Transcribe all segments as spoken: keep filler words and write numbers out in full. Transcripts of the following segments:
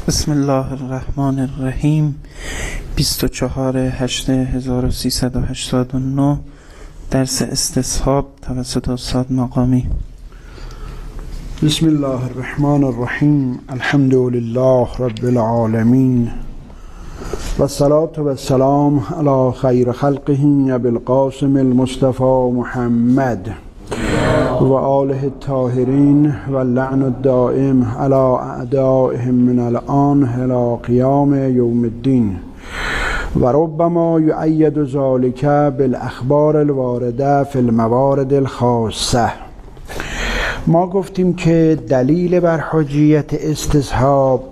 بسم الله الرحمن الرحیم. بیست و چهار هشت هزار و سیصد و هشتاد و نه درس استصحاب توسط استاد مقامی. بسم الله الرحمن الرحیم. الحمد لله رب العالمین و الصلاة و السلام علی خیر خلقه ابی القاسم المصطفى محمد و آله الطاهرین و اللعن الدائم علی اعدائهم من الآن الی قیام یوم الدین و ربما یؤید ذلک بالاخبار الوارده فی الموارد الخاصه. ما گفتیم که دلیل بر حجیت استصحاب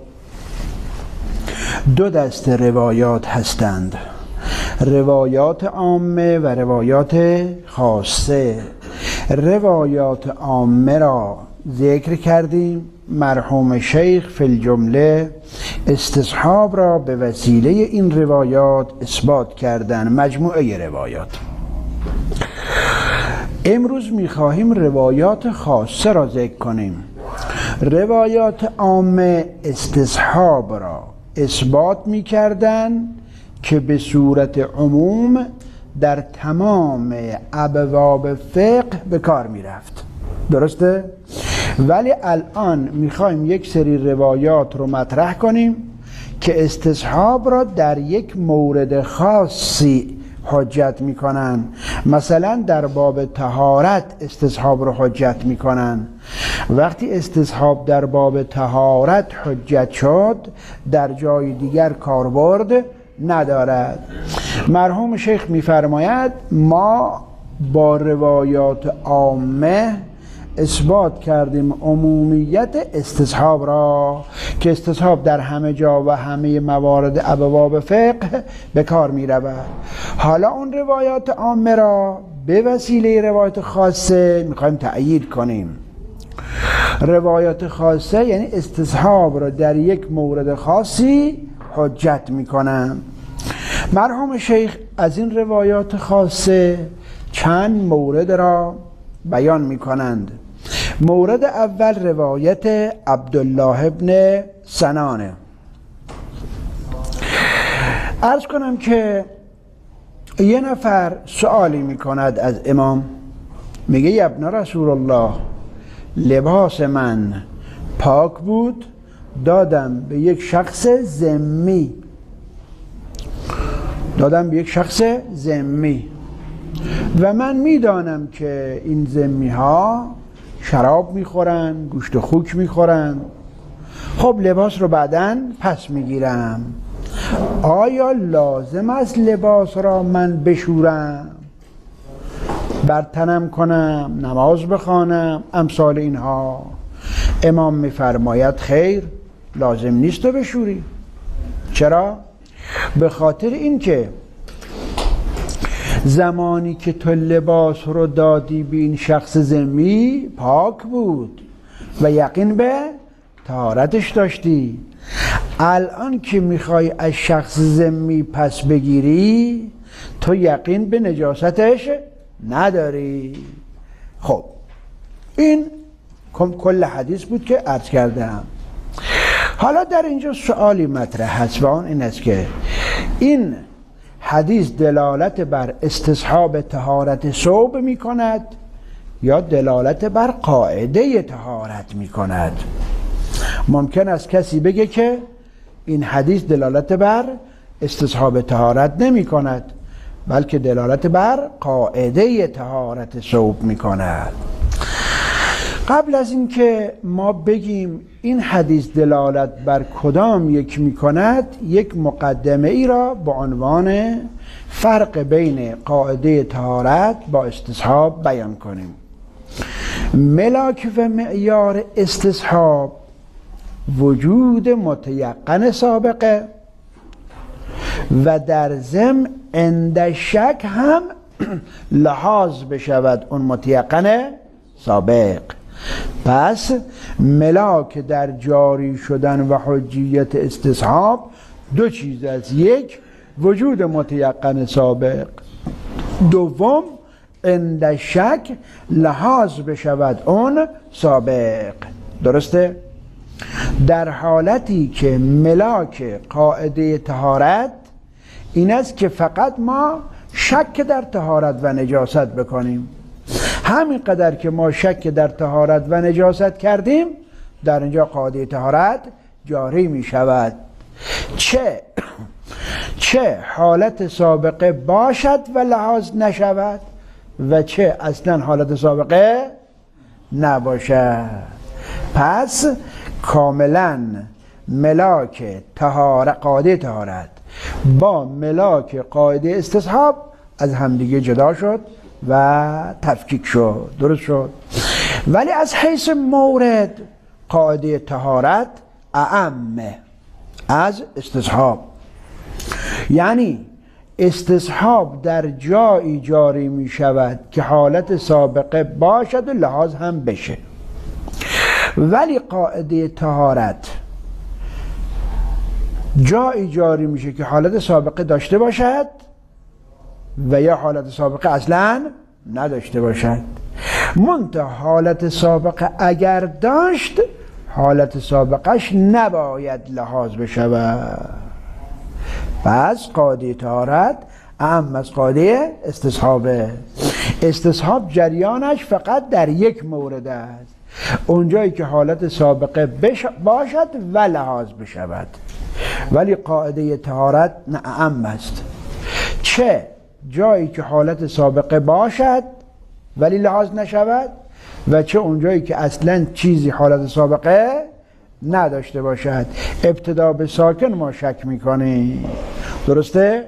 دو دسته روایات هستند، روایات عامه و روایات خاصه. روایات عامه را ذکر کردیم، مرحوم شیخ فی الجمله استصحاب را به وسیله این روایات اثبات کردن، مجموعه روایات. امروز می‌خواهیم روایات خاصه را ذکر کنیم. روایات عامه استصحاب را اثبات می‌کردن که به صورت عموم در تمام ابواب فقه به کار می‌رفت، درسته؟ ولی الان می‌خوایم یک سری روایات رو مطرح کنیم که استصحاب را در یک مورد خاصی حجت میکنن. مثلا در باب طهارت استصحاب رو حجت میکنن. وقتی استصحاب در باب طهارت حجت شد، در جای دیگر کاربرد ندارد. مرحوم شیخ میفرماید ما با روایات عامه اثبات کردیم عمومیت استصحاب را که استصحاب در همه جا و همه موارد ابواب فقه به کار می رود. حالا اون روایات عامه را به وسیله روایات خاصه می خواهیم تأیید کنیم. روایات خاصه یعنی استصحاب را در یک مورد خاصی حجت می کنند. مرحوم شیخ از این روایات خاصه چند مورد را بیان می کنند. مورد اول روایت عبدالله ابن سنانه. عرض کنم که یه نفر سوالی می کند از امام، میگه یا ابن رسول الله، لباس من پاک بود، دادم به یک شخص ذمی دادم به یک شخص ذمی و من میدانم که این ذمی ها شراب میخورن، گوشت و خوک میخورن. خب لباس رو بعداً پس میگیرم، آیا لازم است لباس را من بشورم، برتنم کنم، نماز بخوانم، امثال اینها؟ امام میفرماید خیر، لازم نیست تو بشوری. چرا؟ به خاطر اینکه زمانی که تو لباس رو دادی به این شخص ذمی پاک بود و یقین به طهارتش داشتی. الان که میخوای از شخص ذمی پس بگیری، تو یقین به نجاستش نداری. خب این کل حدیث بود که عرض کردم. حالا در اینجا سوالی مطرح هست و آن این است که این حدیث دلالت بر استصحاب طهارت ثوب می کند یا دلالت بر قاعده طهارت می کند؟ ممکن است کسی بگه که این حدیث دلالت بر استصحاب طهارت نمی کند، بلکه دلالت بر قاعده طهارت ثوب می کند. قبل از اینکه ما بگیم این حدیث دلالت بر کدام یک می کند، یک مقدمه ای را با عنوان فرق بین قاعده طهارت با استصحاب بیان کنیم. ملاک و معیار استصحاب وجود متیقن سابقه و در ضمن عند شک هم لحاظ بشود اون متیقن سابق. پس ملاک در جاری شدن و حجیت استصحاب دو چیز است: یک، وجود متیقن سابق، دوم عند شک لحاظ بشود اون سابق. درسته؟ در حالتی که ملاک قاعده طهارت این است که فقط ما شک در طهارت و نجاست بکنیم. همین قدر که ما شک در طهارت و نجاست کردیم در اینجا قاعده طهارت جاری می شود، چه چه حالت سابقه باشد و لحاظ نشود و چه اصلا حالت سابقه نباشد. پس کاملا ملاک طهارت قاعده طهارت با ملاک قاعده استصحاب از همدیگه جدا شد و تفکیک شد، درست شد. ولی از حیث مورد قاعده طهارت اعم از استصحاب، یعنی استصحاب در جایی جاری می شود که حالت سابقه باشد و لحاظ هم بشه، ولی قاعده طهارت جایی جاری میشه که حالت سابقه داشته باشد و یا حالت سابقه اصلا نداشته باشد. منتها حالت سابقه اگر داشت حالت سابقش نباید لحاظ بشود. پس قاعده طهارت اهم از قاعده استصحابه. استصحاب جریانش فقط در یک مورد است، اونجایی که حالت سابقه باشد و لحاظ بشود، ولی قاعده طهارت نه اهم است، چه جایی که حالت سابقه باشد ولی لحاظ نشود و چه اونجایی که اصلا چیزی حالت سابقه نداشته باشد. ابتدا به ساکن ما شک میکنیم، درسته؟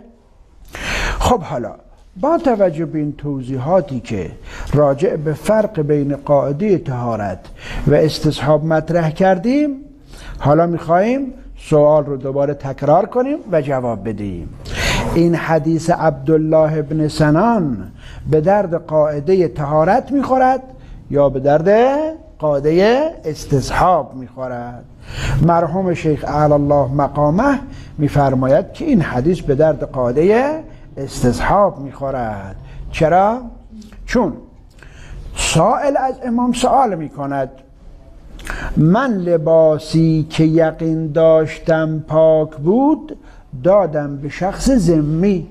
خب حالا با توجه به این توضیحاتی که راجع به فرق بین قاعده طهارت و استصحاب مطرح کردیم، حالا میخواییم سوال رو دوباره تکرار کنیم و جواب بدیم. این حدیث عبدالله ابن سنان به درد قاعده طهارت میخورد یا به درد قاعده استصحاب میخورد؟ مرحوم شیخ اعلی الله مقامه میفرماید که این حدیث به درد قاعده استصحاب میخورد. چرا؟ چون سائل از امام سوال میکند من لباسی که یقین داشتم پاک بود دادم به شخص ذمی،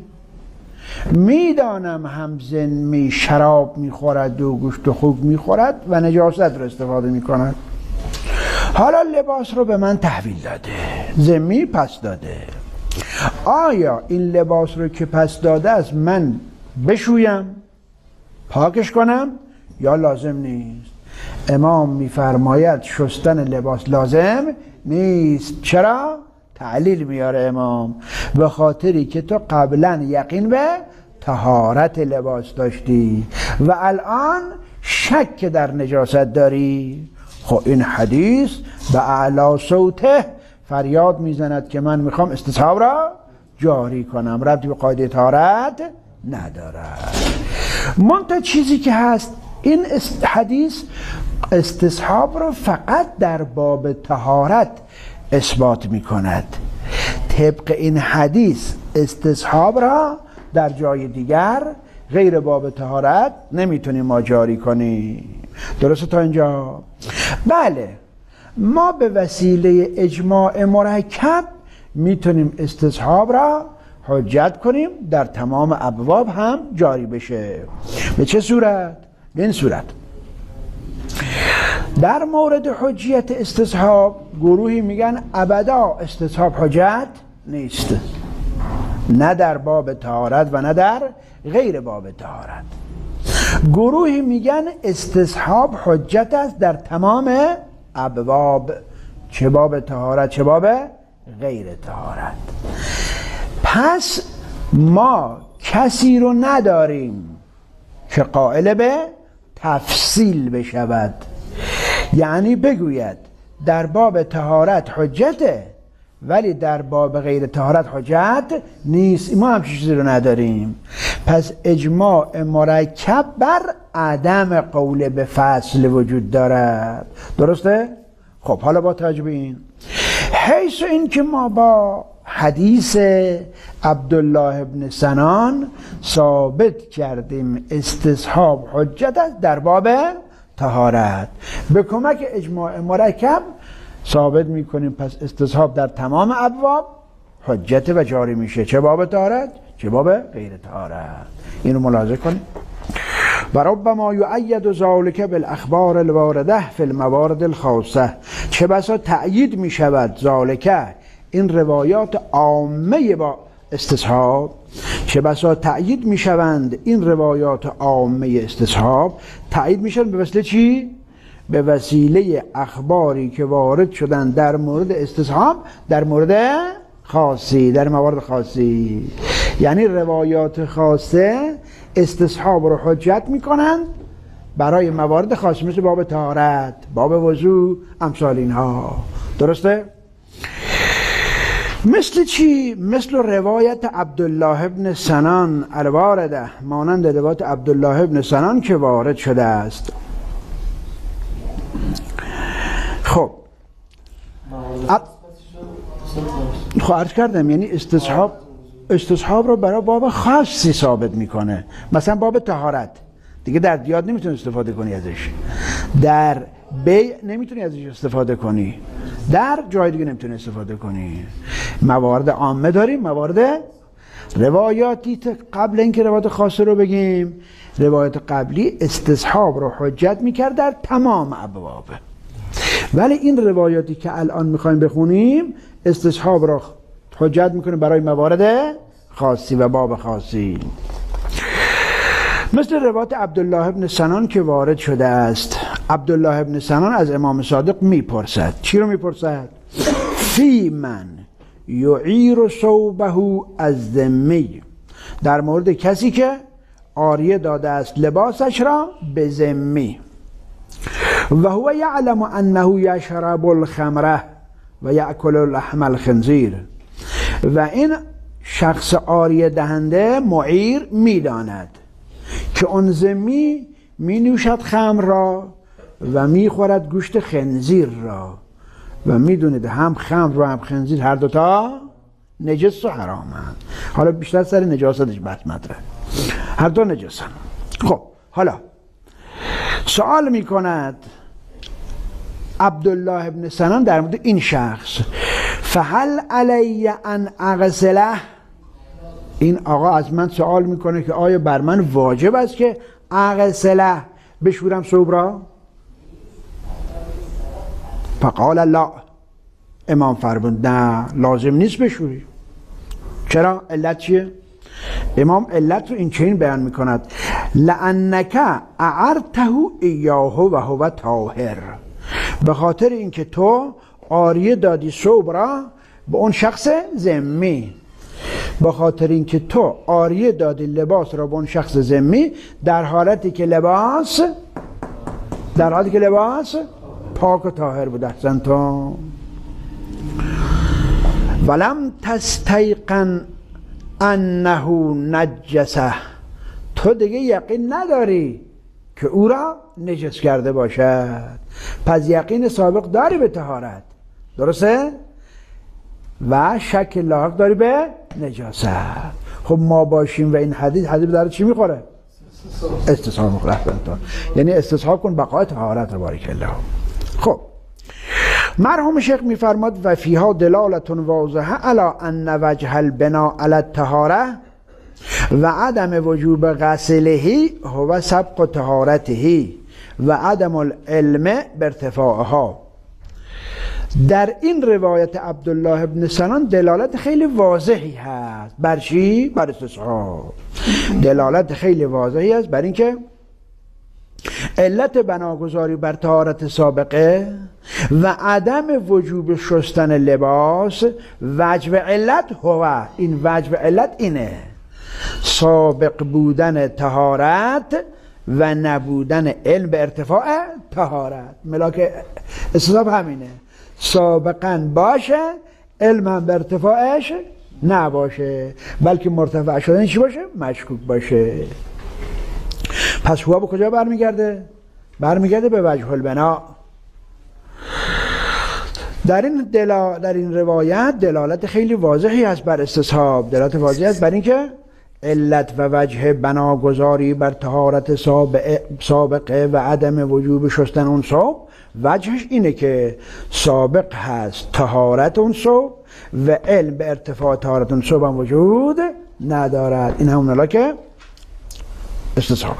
میدانم هم ذمی شراب میخورد و گوشت و خوک میخورد و نجاست رو استفاده میکند، حالا لباس رو به من تحویل داده، ذمی پس داده، آیا این لباس رو که پس داده است من بشویم پاکش کنم یا لازم نیست؟ امام میفرماید شستن لباس لازم نیست. چرا؟ تعلیل میاره امام، به خاطری که تو قبلا یقین به طهارت لباس داشتی و الان شک در نجاست داری. خب این حدیث به اعلی صوته فریاد میزند که من میخوام استصحاب را جاری کنم، ربطی به قاعده طهارت ندارد. منتها چیزی که هست این حدیث استصحاب را فقط در باب طهارت اثبات می کند. طبق این حدیث استصحاب را در جای دیگر غیر باب طهارت نمیتونیم ما جاری کنیم. درسته تا اینجا؟ بله، ما به وسیله اجماع مرکب میتونیم استصحاب را حجت کنیم در تمام ابواب هم جاری بشه. به چه صورت؟ به این صورت: در مورد حجیت استصحاب گروهی میگن ابدا استصحاب حجت نیست، نه در باب طهارت و نه در غیر باب طهارت. گروهی میگن استصحاب حجت است در تمام ابواب، چه باب طهارت چه باب غیر طهارت. پس ما کسی رو نداریم که قائل به تفصیل بشود، یعنی بگوید در باب طهارت حجته ولی در باب غیر طهارت حجت نیست. ما هم چیزی رو نداریم. پس اجماع مرکب بر عدم قول به فصل وجود دارد. درسته؟ خب حالا با توجه به این، حیث این که ما با حدیث عبدالله ابن سنان ثابت کردیم استصحاب حجت است در باب طهارت، به کمک اجماع مرکب ثابت میکنیم پس استصحاب در تمام ابواب حجت و جاری میشه، چه باب طهارت چه باب غیر طهارت. اینو ملاحظه کنیم. و ربما یؤید ذلک بالاخبار الوارده فی الموارد الخاصه، چه بسا تأیید میشود ذالک این روایات عامه با استصحاب، چه بسا تأیید میشوند این روایات عامه استصحاب، تأیید میشن به وسیله چی؟ به وسیله اخباری که وارد شدن در مورد استصحاب در مورد خاصی، در موارد خاصی. یعنی روایات خاصه استصحاب رو حجت میکنن برای موارد خاصی، مثل باب طهارت، باب وضو، امثال اینها. درسته؟ مثل چی؟ مثل روایت عبدالله ابن سنان الوارده، مانند روایت عبدالله ابن سنان که وارد شده است. خب خب عرض کردم یعنی استصحاب استصحاب رو برای باب خاصی ثابت میکنه. مثلا باب طهارت دیگه در دیاد نمیتونی استفاده کنی ازش، در بیع نمیتونی ازش استفاده کنی، در جای دیگه نمیتونی استفاده کنی. موارد عامه داریم، موارد روایاتی. قبل اینکه روایت خاصه رو بگیم، روایت قبلی استصحاب رو حجت میکرد در تمام ابواب، ولی این روایاتی که الان میخوایم بخونیم استصحاب رو حجت میکنه برای موارد خاصی و باب خاصی. مثل روایت عبدالله ابن سنان که وارد شده است. عبدالله ابن سنان از امام صادق میپرسد. چی رو میپرسد؟ فی من یعیر ثوبه از ذمی، در مورد کسی که عاریه داده است لباسش را به ذمی، و هو یعلم انه یشرب الخمره و یأکل لحم الخنزیر، و این شخص عاریه دهنده معیر میداند که اون ذمی می نوشد خمر را و می خورد گوشت خنزیر را، و می دونید هم خمر و هم خنزیر هر دوتا نجس و حرامند. حالا بیشتر سر نجاستش بحث مطرحه، هر دو نجسن. خب حالا سوال می کند عبدالله ابن سنان در مورد این شخص، فهل علی ان اغسله، این آقا از من سوال میکنه که آیا بر من واجب است که اغسله بشورم ثوب را؟ فقال لا، امام فرمود نه لازم نیست بشوری. چرا؟ علت چیه؟ امام علت رو این چنین بیان میکند، لانک اعرته ایاه و هو طاهر، به خاطر اینکه تو عاریه دادی ثوب را به اون شخص ذمی، به خاطر اینکه تو عاریه دادی لباس را به اون شخص ذمی در حالتی که لباس در حالتی که لباس پاک و طاهر بود. احسن تو ولم تستیقن انه نجسه، تو دیگه یقین نداری که او را نجس کرده باشد، پس یقین سابق داری به طهارت، درسته؟ و شک لاحق داری به نجاست. خب ما باشیم و این حدیث حدیث داره چی میخوره؟ استصحاب میخوره. یعنی استصحاب کن بقای طهارت رو بارک الله. خب مرحوم شیخ میفرماد و فیها دلالت واضحه علی ان وجه البناء علی الطهاره و عدم وجوب غسله هو سبق طهارته و عدم العلم بارتفاعها. در این روایت عبدالله ابن سنان دلالت خیلی واضحی هست. بر چی؟ بر استصحاب. دلالت خیلی واضحی هست بر اینکه علت بناگذاری بر طهارت سابقه و عدم وجوب شستن لباس، وجب علت هو، این وجب علت اینه، سابق بودن طهارت و نبودن علم به ارتفاع طهارت. ملاک استصحاب همینه، سابقا باشه علم هم به ارتفاعش نباشه، بلکه مرتفع شدن چی باشه؟ مشکوک باشه. پس هوا به کجا برمیگرده؟ برمیگرده به وجه البنا. در این دلا در این روایت دلالت خیلی واضحی هست بر استصحاب، دلالت واضحی هست بر اینکه علت و وجه بناگذاری بر طهارت سابقه و عدم وجوب شستن اون صبح، وجهش اینه که سابق هست طهارت اون صبح و علم به ارتفاع طهارت اون صبح هم وجود ندارد. این همون که استصحاب.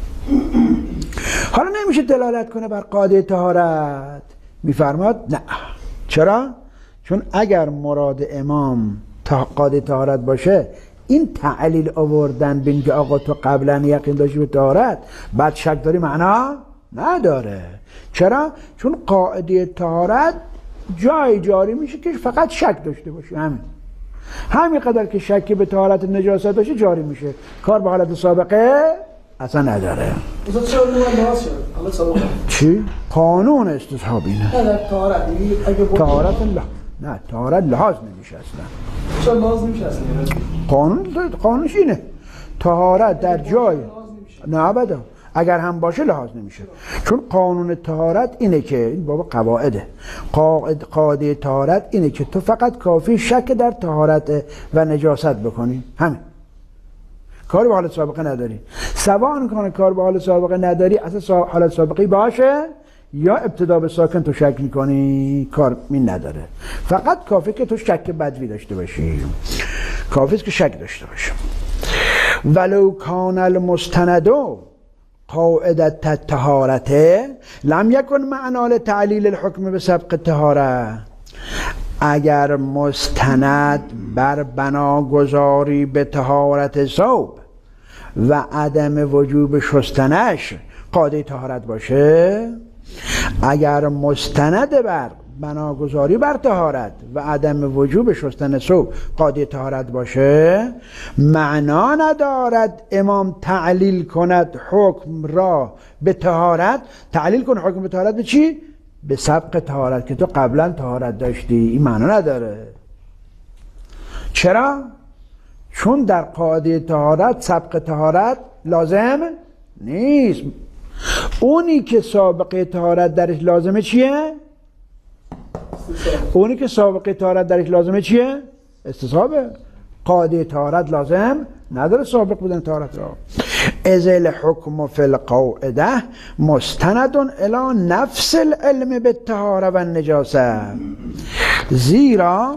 حالا نمیشه دلالت کنه بر قاعده طهارت، میفرماد نه. چرا؟ چون اگر مراد امام قاعده طهارت باشه، این تعلیل آوردن بین که آقا تو قبلا یقین داشتی به طهارت بعد شک داری معنا نداره. چرا؟ چون قاعده طهارت جای جاری میشه که فقط شک داشته باشی، همین همین قدر که شکی به طهارت نجاست باشه جاری میشه، کار به حالت سابقه اصلا نداره. چی؟ قانون استصحاب اینه. طهارت الله نه، طهارت لحاظ نمیشه اصلا. چرا لحاظ نمیشه اصلا؟ قانون قانونش اینه طهارت در جای نه ابدا، اگر هم باشه لحاظ نمیشه. چون قانون طهارت اینه که این بابا قواعده، قاعده قاعده طهارت اینه که تو فقط کافی شک در طهارت و نجاست بکنی، همین، کار به حالت سابقه نداری. سواء کنه کار به حالت سابقه نداری، اصلا حالت سابقه باشه یا ابتدا به ساکن تو شک میکنی، کار می نداره. فقط کافی که تو شک بدوی داشته باشی، کافی است که شک داشته باشی. ولو کان المستندو قاعدت الطهارته لم یکن معنا لتعلیل الحکم به سبق الطهاره. اگر مستند بر بناگذاری به طهارت ثوب و عدم وجوب شستنش قاعده طهارت باشه، اگر مستند بر بناگذاری بر طهارت و عدم وجوب شستن ثوب قاعده طهارت باشه، معنا ندارد امام تعلیل کند حکم را به طهارت. تعلیل کن حکم به طهارت به چی؟ به سبق طهارت که تو قبلا طهارت داشتی. این معنا نداره. چرا؟ چون در قاعده طهارت سبق طهارت لازم نیست. اونی که سابقه طهارت درش لازمه چیه؟ اونی که سابقه طهارت درش لازمه چیه؟ استصحابه. قاعده طهارت لازم نداره سابق بودن طهارت را. اذ الحکم فی القاعده مستند الی نفس العلم بالطهاره و النجاسه. زیرا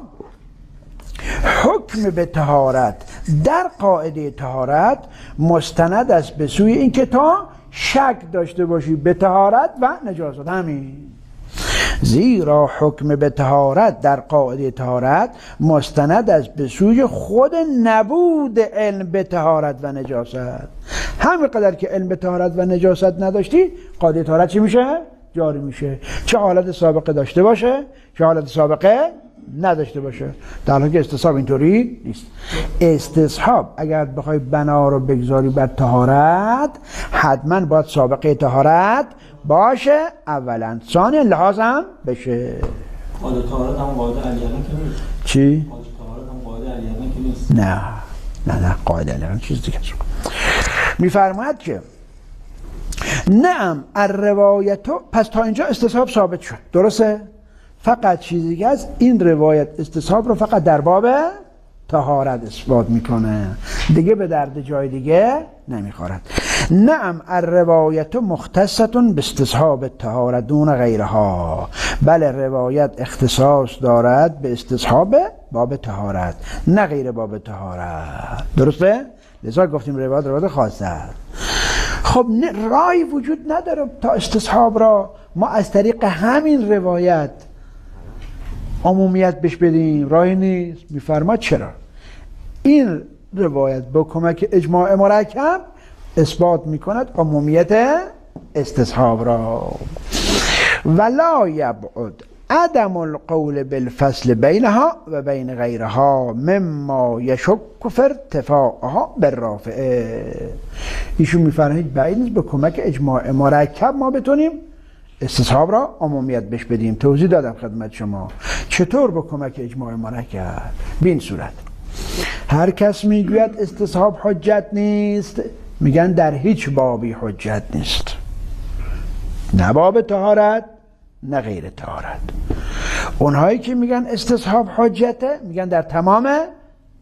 حکم به طهارت در قاعده طهارت مستند است به سوی این که تا شک داشته باشی به طهارت و نجاست. همین. زیرا حکم به طهارت در قاعده طهارت مستند است به سوی خود نبود علم به طهارت و نجاست. همین قدر که علم به طهارت و نجاست نداشتی، قاعده طهارت چی میشه؟ جاری میشه، چه حالت سابقه داشته باشه چه حالت سابقه نداشته باشه. در حالی که استصحاب اینطوری نیست. استصحاب اگر بخوای بنا رو بگذاری بر طهارت، حتما باید سابقه طهارت باشه اولا، ثانیا لحاظم بشه. قاعده طهارت هم قاعده علیانه که نیست. چی؟ قاعده طهارت هم قاعده علیانه که نیست. نه نه نه قاعده علیانه چیز دیگه. میفرماید که نعم الروایتو، پس تا اینجا استصحاب ثابت شد، درسته؟ فقط چیزی که از این روایت استصحاب رو فقط در باب طهارت اثبات میکنه، دیگه به درد جای دیگه نمیخورد. نعم الروایت مختصة باستصحاب الطهارت دون غیرها. بله روایت اختصاص دارد به استصحاب باب طهارت نه غیر باب طهارت، درسته؟ لذا گفتیم روایت روایت خاصه. خب رای وجود نداره تا استصحاب را ما از طریق همین روایت عمومیت بهش بدیم، راهی نیست. میفرماد چرا؟ این روایت با کمک اجماع مرکب اثبات میکند عمومیت استصحاب را. ولا یبعد عدم القول بالفصل بینها و بین غیرها مما یشک فی ارتفاعها بالرافعه. ایشون میفرماید بعید نیست با کمک اجماع مرکب ما بتونیم استصحاب را عمومیت بهش بدیم. توضیح دادم خدمت شما چطور با کمک اجماع مرکب. به این صورت هر کس میگوید استصحاب حجت نیست، میگن در هیچ بابی حجت نیست، نه باب طهارت نه غیر طهارت. اونهایی که میگن استصحاب حجته میگن در تمام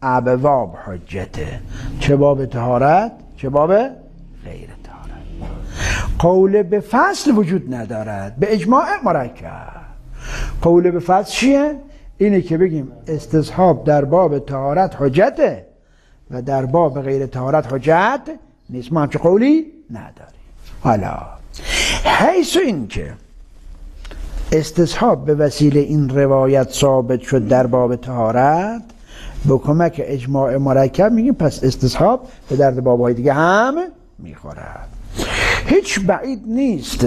ابواب حجته، چه باب طهارت چه باب غیر طهارت. قول به فصل وجود ندارد به اجماع مرکب. قول به فصل چیه؟ اینه که بگیم استصحاب در باب طهارت حجته و در باب غیر طهارت حجت نیست. ما همچه قولی نداریم. حالا حیث این که استصحاب به وسیله این روایت ثابت شد در باب طهارت به کمک اجماع مرکب میگیم پس استصحاب به درد بابهای دیگه هم میخورد. هیچ بعید نیست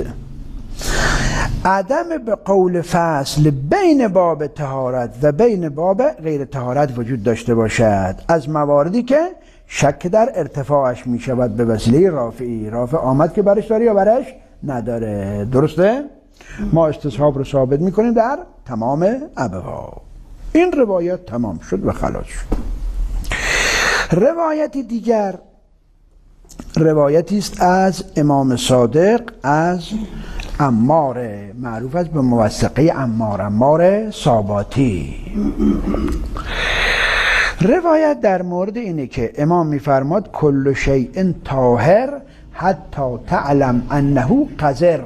عدم به قول فصل بین باب طهارت و بین باب غیر طهارت وجود داشته باشد از مواردی که شک در ارتفاعش می شود به وسیله رافعی. رافع آمد که برش داره یا برش نداره. درسته؟ ما استصحاب رو ثابت می کنیم در تمام ابواب. این روایت تمام شد و خلاص شد. روایتی دیگر روایتی است از امام صادق از عمار، معروف است به موثقه عمار، عمار ساباتی. روایت در مورد اینه که امام میفرماد کل شیء طاهر حتی تعلم انه قذر.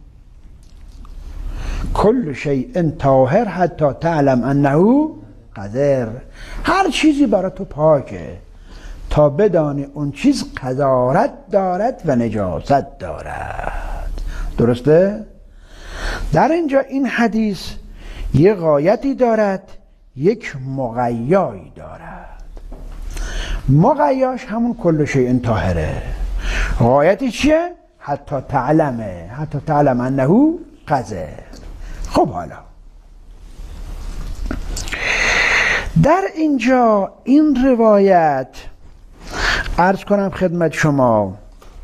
کل شیء طاهر حتی تعلم انه قذر. هر چیزی برای تو پاکه تا بدانی اون چیز قذارت دارد و نجاست دارد. درسته؟ در اینجا این حدیث یک غایتی دارد یک مغیایی دارد. مغیاش همون کل شیء طاهره. غایتی چیه؟ حتی تعلمه، حتی تعلم انه قذر. خب حالا در اینجا این روایت عرض کنم خدمت شما،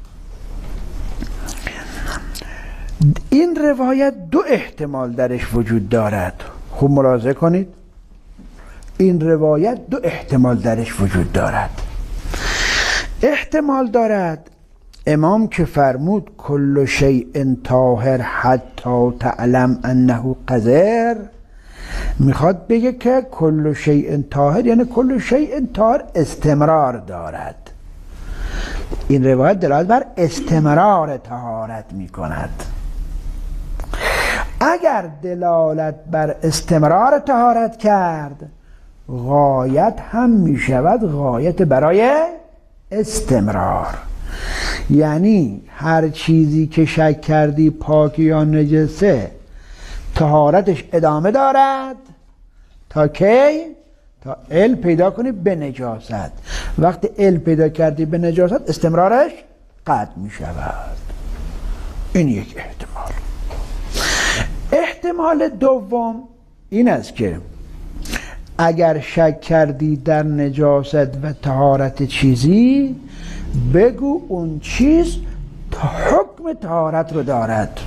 این روایت دو احتمال درش وجود دارد. خوب ملاحظه کنید، این روایت دو احتمال درش وجود دارد. احتمال دارد امام که فرمود کل شیء طاهر حتی تعلم انه قذر، میخواد بگه که کل شیء طاهر یعنی کل شیء طاهر استمرار دارد. این روایت دلالت بر استمرار طهارت میکند. اگر دلالت بر استمرار طهارت کرد غایت هم میشود غایت برای استمرار. یعنی هر چیزی که شک کردی پاک یا نجسه طهارتش ادامه دارد تا کی؟ تا علم پیدا کنی به نجاست. وقتی علم پیدا کردی به نجاست استمرارش قطع می شود. این یک احتمال. احتمال دوم این است که اگر شک کردی در نجاست و طهارت چیزی بگو اون چیز حکم طهارت رو دارد،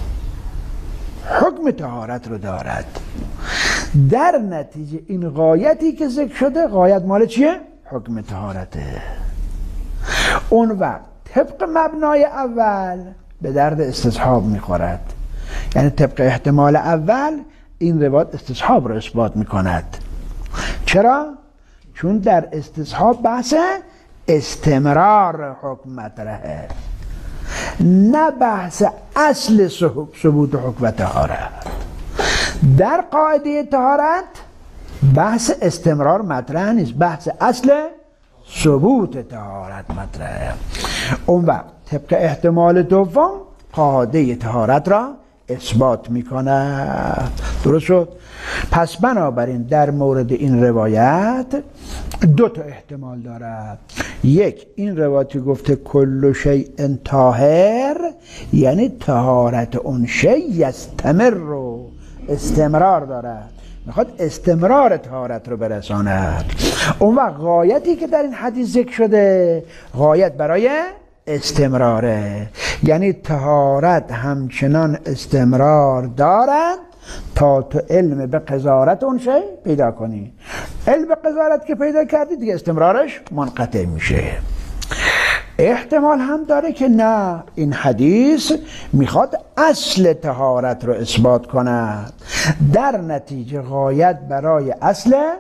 حکم طهارت رو دارد. در نتیجه این غایتی که ذکر شده غایت مال چیه؟ حکم طهارته. اون وقت طبق مبنای اول به درد استصحاب میخورد. یعنی طبق احتمال اول این روایت استصحاب رو اثبات میکند. چرا؟ چون در استصحاب بحث استمرار حکم مطرحه، نه بحث اصل ثبوت حکم و طهارت. در قاعده طهارت بحث استمرار مطرح نیست، بحث اصل ثبوت طهارت مطرحه. اون وقت طبق احتمال دوم قاعده طهارت را اثبات میکنه. درست شد؟ پس بنابراین در مورد این روایت دو تا احتمال دارد. یک، این روایت گفته کل شیء طاهر یعنی طهارت اون شیء یستمر رو استمرار دارد، میخواد استمرار طهارت رو برساند. اون وقت غایتی که در این حدیث ذکر شده غایت برای استمراره، یعنی طهارت همچنان استمرار دارد تا تو علم به قذارت اون شی پیدا کنی. علم به قذارت که پیدا کردی دیگه استمرارش منقطع میشه. احتمال هم داره که نه، این حدیث میخواد اصل طهارت رو اثبات کند، در نتیجه غایت برای اصل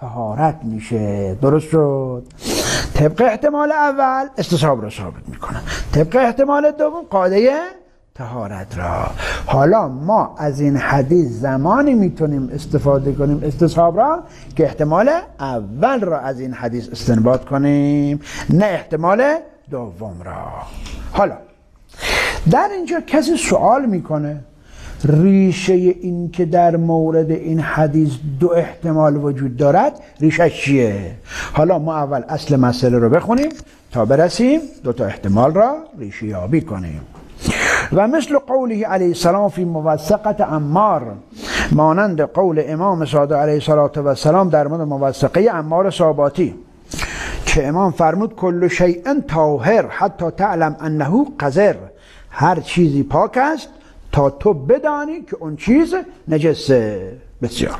طهارت میشه. درست شد؟ طبق احتمال اول استصحاب را ثابت میکنه، طبق احتمال دوم قاعده طهارت را. حالا ما از این حدیث زمانی میتونیم استفاده کنیم استصحاب را که احتمال اول را از این حدیث استنباط کنیم، نه احتمال دوم را. حالا در اینجا کسی سوال میکنه ریشه این که در مورد این حدیث دو احتمال وجود دارد ریشش چیه؟ حالا ما اول اصل مسئله رو بخونیم تا برسیم دو تا احتمال را ریشه یابی کنیم. و مثل قوله علیه السلام فی موثقت عمار، مانند قول امام صادق علیه السلام در مورد موثقه عمار صاباتی که امام فرمود کل شیء طاهر حتی تعلم انه قذر، هر چیزی پاک است تا تو بدانی که اون چیز نجسه. بسیار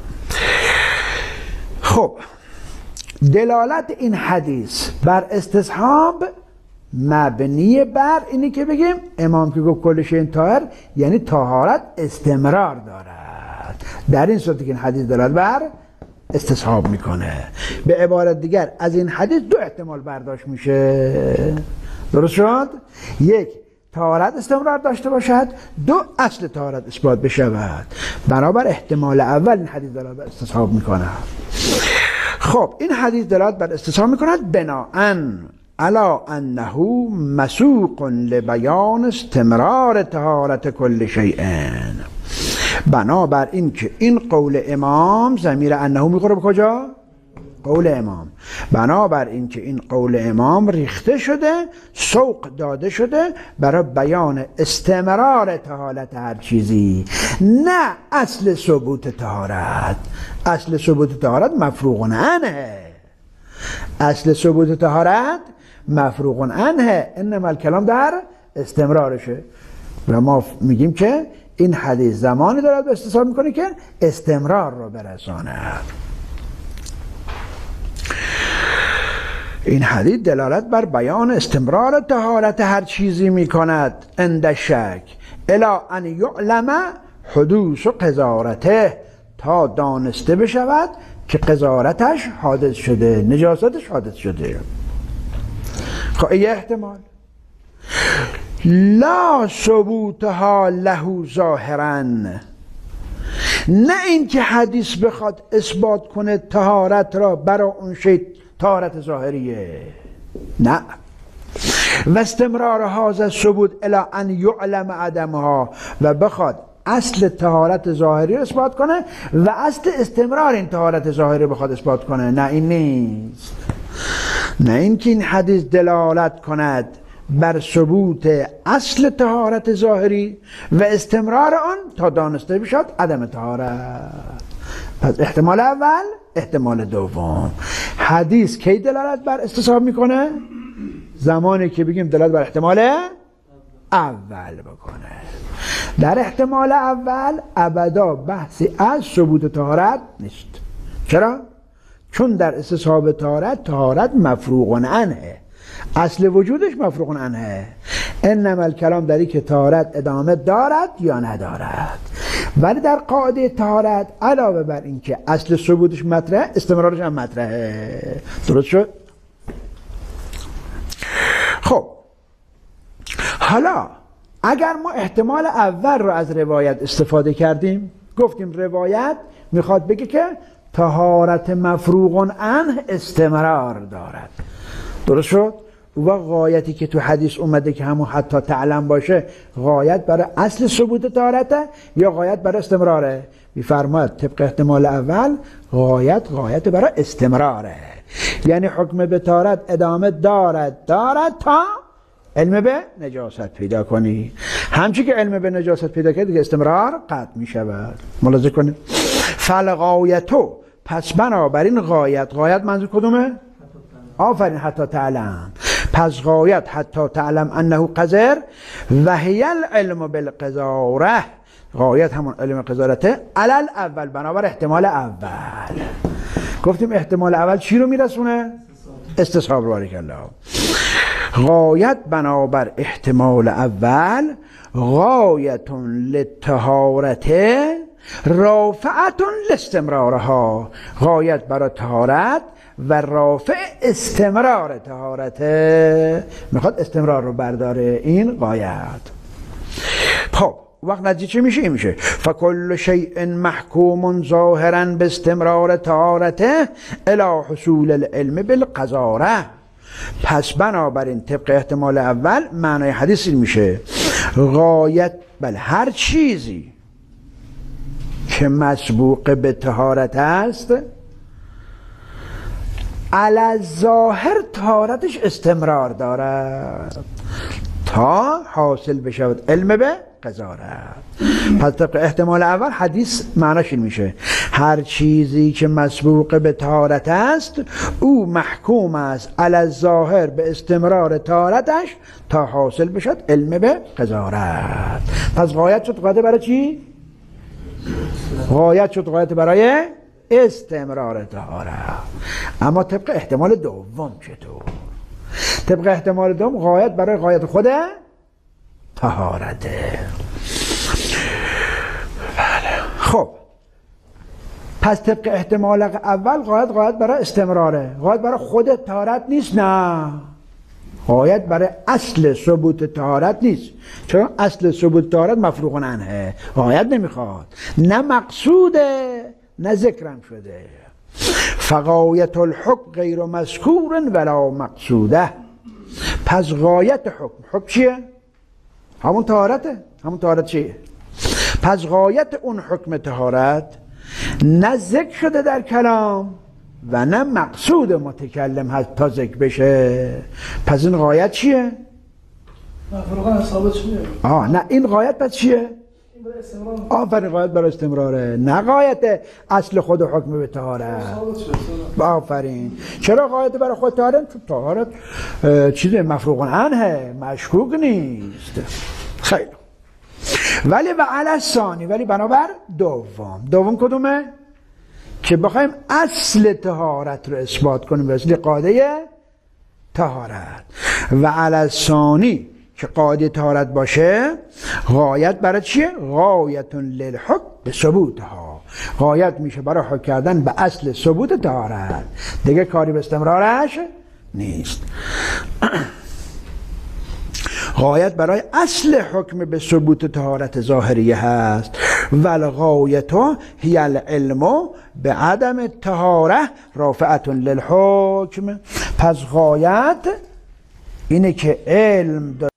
خب، دلالت این حدیث بر استصحاب مبنی بر اینی که بگیم امام که گفت کل شیء طاهر یعنی طهارت استمرار دارد. در این صورتی که این حدیث دلالت بر استصحاب میکنه. به عبارت دیگر از این حدیث دو احتمال برداشت میشه. درست شد؟ یک، طهارت استمرار داشته باشد، دو، اصل طهارت اثبات بشود. بنابر احتمال اول این حدیث دلالت بر استصحاب میکنه. خب این حدیث دلالت بر استصحاب میکند بناءً علی انه مسوق لبیان استمرار طهارت کل شیء، بنابر این که این قول امام ضمیر انه میخوره به کجا؟ قول امام. بنابر این که این قول امام ریخته شده، سوق داده شده برای بیان استمرار طهارت هر چیزی، نه اصل ثبوت طهارت. اصل ثبوت طهارت مفروغ عنه، اصل ثبوت طهارت مفروغ عنه، انما الکلام در استمرارشه. و ما میگیم که این حدیث زمانی دارد استصحاب میکنه که استمرار رو برسانه. این حدیث دلالت بر بیان استمرار طهارت هر چیزی میکند عند شک الی ان یعلم حدوث قذارته، تا دانسته بشود که قذارتش حادث شده، نجاستش حادث شده. خب این احتمال. لا ثبوتها له ظاهرا، نه اینکه حدیث بخواد اثبات کنه طهارت را برای اون شی طهارت ظاهریه، نه. و استمرار هذا ثبوت الی ان یعلم عدمها، و بخواد اصل طهارت ظاهری اثبات کنه و اصل استمرار این طهارت ظاهری بخواد اثبات کنه. نه این نیست. نه اینکه این حدیث دلالت کند بر ثبوت اصل طهارت ظاهری و استمرار آن تا دانسته بشد عدم طهارت. پس احتمال اول، احتمال دوم. حدیث کی دلالت بر استصحاب میکنه؟ زمانی که بگیم دلالت بر احتمال اول بکنه. در احتمال اول ابدا بحثی از ثبوت طهارت نیست. چرا؟ چون در استصحاب طهارت، طهارت مفروغ عنه، اصل وجودش مفروغ عنه. انما الکلام در این که طهارت ادامه دارد یا ندارد. ولی در قاعده طهارت علاوه بر این که اصل ثبوتش مطرحه، استمرارش هم مطرحه. درست شد؟ خب حالا اگر ما احتمال اول رو از روایت استفاده کردیم، گفتیم روایت میخواد بگه که طهارت مفروغ عنه استمرار دارد. درست شد؟ و غایتی که تو حدیث اومده که همون حتی تعلم باشه، غایت برای اصل ثبوت طهارته یا غایت برای استمراره؟ میفرماید طبق احتمال اول غایت غایت برای استمراره، یعنی حکم به طهارت ادامه دارد دارد تا علم به نجاست پیدا کنی. همچی که علم به نجاست پیدا کرد دیگه استمرار قطع می شود. ملاحظه کنید. فالغایتو، پس بنابراین غایت، غایت منظور کدومه؟ آفرین، حتی تعلم. پس غایت حتی تعلم انه قذر و هی العلم بالقذاره، غایت همون علم قذارته علل اول، بنابر احتمال اول. گفتیم احتمال اول چی رو میرسونه؟ استصحاب. بارک الله. غایت بنابر احتمال اول غایتون لطهارته رافعتون لاستمرارها، غایت برای طهارت و رافع استمرار طهارته، میخواد استمرار رو برداره این غایت. خب وقت نتیجه چه میشه؟ این میشه فکل شیء محکوم ظاهرا به استمرار طهارته الی حصول العلم بالقذاره. پس بنابراین طبق احتمال اول معنای حدیث این میشه غایت بل هر چیزی که مسبوق به طهارت است علی ظاهر طهارتش استمرار دارد تا حاصل بشود علم به قذارت. پس طبق احتمال اول حدیث معناش این میشه هر چیزی که مسبوق به طهارت است او محکوم است علی ظاهر به استمرار طهارتش تا حاصل بشود علم به قذارت. پس غایت شد غایت برای چی؟ غایت شد غایت برای استمرار طهارت. اما طبق احتمال دوم چطور؟ طبق احتمال دوم غایت برای غایت خود طهارته. بله خب پس طبق احتمال اول غایت غایت برای استمراره، غایت برای خود طهارت نیست. نه، غایت برای اصل ثبوت طهارت نیست، چون اصل ثبوت طهارت مفروغ عنه، غایت نمیخواد، نه مقصوده نه ذکرم شده. فغایت الحکم غیر مذکور ولا مقصوده. پس غایت حکم، حکم چیه؟ همون طهارته. همون طهارت چیه؟ پس غایت اون حکم طهارت نه ذکر شده در کلام و نه مقصود متکلم هست تا ذکر بشه. پس این غایت چیه؟ مفروغا ثابت شده. آه نه، این غایت پس چیه؟ آفرین، غایت برای استمراره، نه غایت اصل خود حکم به طهارت. آفرین. چرا غایت برای خود طهارت؟ چون طهارت چیز مفروغ عنه، مشکوک نیست. خیلی ولی و علی ثانی، ولی بنابر دوم. دوم کدومه؟ که بخوایم اصل طهارت رو اثبات کنیم به اصل قاعده طهارت. و علی ثانی که قاعده طهارت باشه غایت برای چیه؟ غایت للحکم به ثبوتها، غایت میشه برای حکم کردن به اصل ثبوت طهارت، دیگه کاری به استمرارش نیست. غایت برای اصل حکم به ثبوت طهارت ظاهریه هست. والغایت هی العلم به عدم طهاره رافعه للحکم. پس غایت اینه که علم